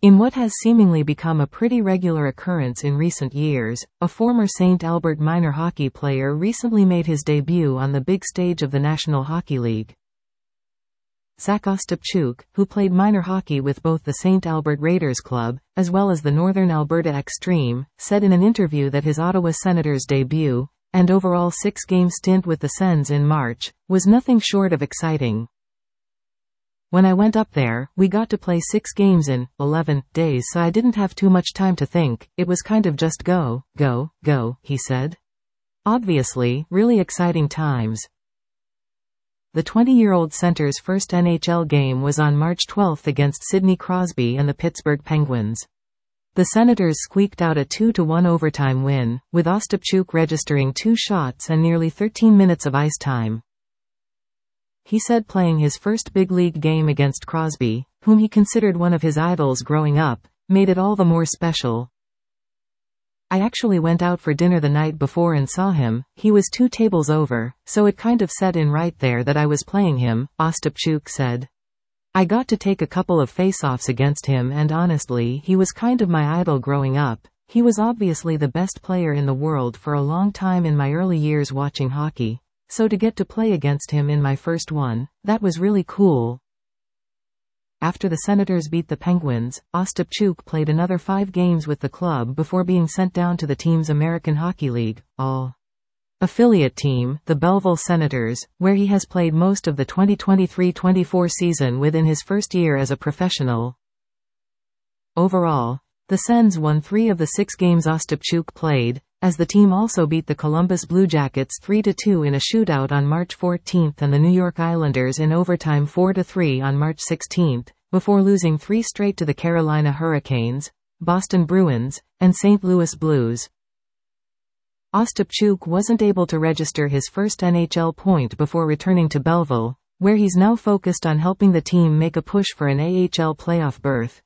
In what has seemingly become a pretty regular occurrence in recent years, a former St. Albert minor hockey player recently made his debut on the big stage of the National Hockey League. Zach Ostapchuk, who played minor hockey with both the St. Albert Raiders Club, as well as the Northern Alberta Extreme, said in an interview that his Ottawa Senators debut, and overall 6-game stint with the Sens in March, was nothing short of exciting. When I went up there, we got to play 6 games in 11 days, so I didn't have too much time to think. It was kind of just go, go, go, he said. Obviously, really exciting times. The 20-year-old center's first NHL game was on March 12 against Sidney Crosby and the Pittsburgh Penguins. The Senators squeaked out a 2-1 overtime win, with Ostapchuk registering 2 shots and nearly 13 minutes of ice time. He said playing his first big league game against Crosby, whom he considered one of his idols growing up, made it all the more special. I actually went out for dinner the night before and saw him. He was 2 tables over, so it kind of set in right there that I was playing him, Ostapchuk said. I got to take a couple of face-offs against him and honestly, he was kind of my idol growing up. He was obviously the best player in the world for a long time in my early years watching hockey. So to get to play against him in my first one, that was really cool. After the Senators beat the Penguins, Ostapchuk played another 5 games with the club before being sent down to the team's American Hockey League, all-affiliate team, the Belleville Senators, where he has played most of the 2023-24 season within his first year as a professional. Overall, the Sens won 3 of the 6 games Ostapchuk played, as the team also beat the Columbus Blue Jackets 3-2 in a shootout on March 14 and the New York Islanders in overtime 4-3 on March 16, before losing 3 straight to the Carolina Hurricanes, Boston Bruins, and St. Louis Blues. Ostapchuk wasn't able to register his first NHL point before returning to Belleville, where he's now focused on helping the team make a push for an AHL playoff berth.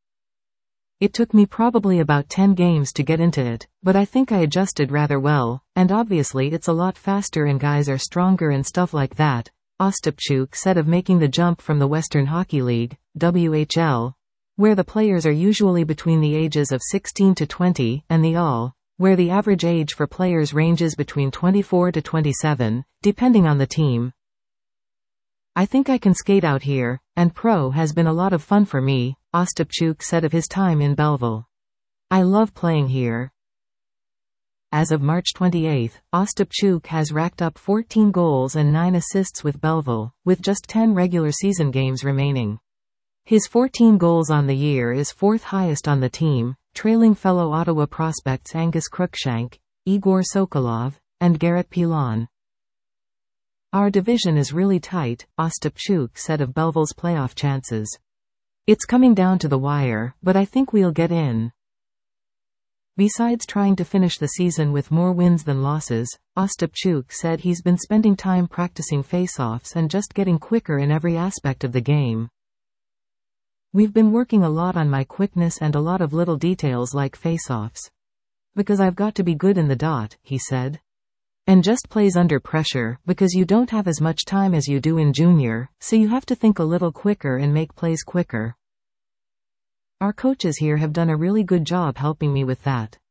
It took me probably about 10 games to get into it, but I think I adjusted rather well, and obviously it's a lot faster and guys are stronger and stuff like that, Ostapchuk said of making the jump from the Western Hockey League, WHL, where the players are usually between the ages of 16 to 20, and the AHL, where the average age for players ranges between 24 to 27, depending on the team. I think I can skate out here, and pro has been a lot of fun for me, Ostapchuk said of his time in Belleville. I love playing here. As of March 28, Ostapchuk has racked up 14 goals and 9 assists with Belleville, with just 10 regular season games remaining. His 14 goals on the year is 4th highest on the team, trailing fellow Ottawa prospects Angus Crookshank, Igor Sokolov, and Garrett Pilon. Our division is really tight, Ostapchuk said of Belleville's playoff chances. It's coming down to the wire, but I think we'll get in. Besides trying to finish the season with more wins than losses, Ostapchuk said he's been spending time practicing face-offs and just getting quicker in every aspect of the game. We've been working a lot on my quickness and a lot of little details like face-offs. Because I've got to be good in the dot, he said. And just plays under pressure, because you don't have as much time as you do in junior, so you have to think a little quicker and make plays quicker. Our coaches here have done a really good job helping me with that.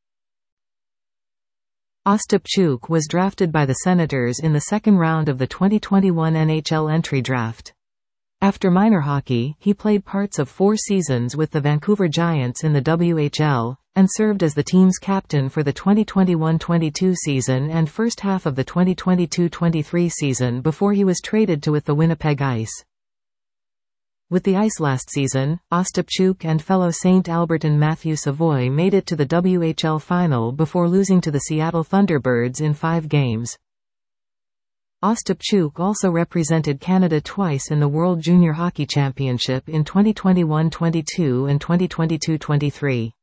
Ostapchuk was drafted by the Senators in the second round of the 2021 NHL entry draft. After minor hockey, he played parts of 4 seasons with the Vancouver Giants in the WHL, and served as the team's captain for the 2021-22 season and first half of the 2022-23 season before he was traded to with the Winnipeg Ice. With the Ice last season, Ostapchuk and fellow St. Albertan Matthew Savoy made it to the WHL final before losing to the Seattle Thunderbirds in 5 games. Ostapchuk also represented Canada twice in the World Junior Hockey Championship in 2021-22 and 2022-23.